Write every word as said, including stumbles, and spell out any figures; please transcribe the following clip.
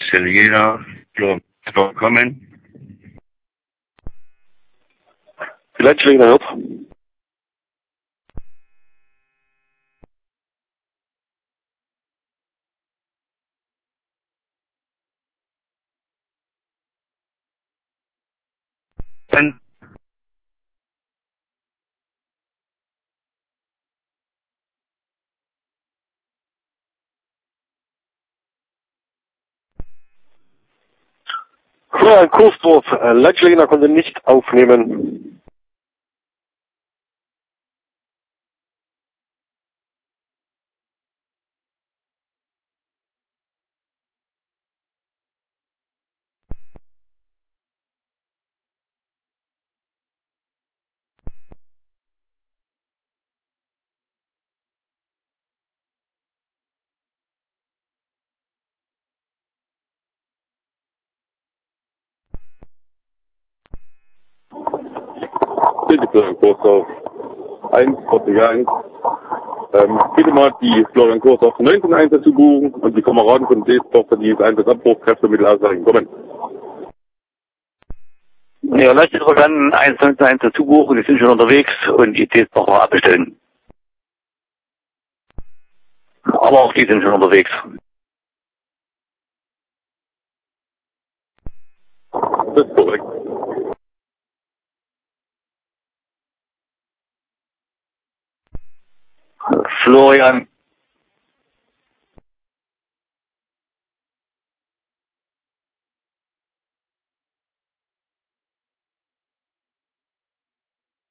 Selina, willkommen. Vielleicht Selina hört. Dann Florian Kursdorf, äh, Leitschläger konnte nicht aufnehmen. Bitte Florian Kursdorf eins, vierzig eins. Ähm, bitte mal die Florian Kursdorf neunzehn Einsatz zu buchen und die Kameraden von D-Sport für dieses Einsatzabbruch Kräftemittel kommen. ja, lasst die Organen eins neun eins dazu buchen, die sind schon unterwegs und die Tests noch abbestellen. Aber auch die sind schon unterwegs. Das ist korrekt. Florian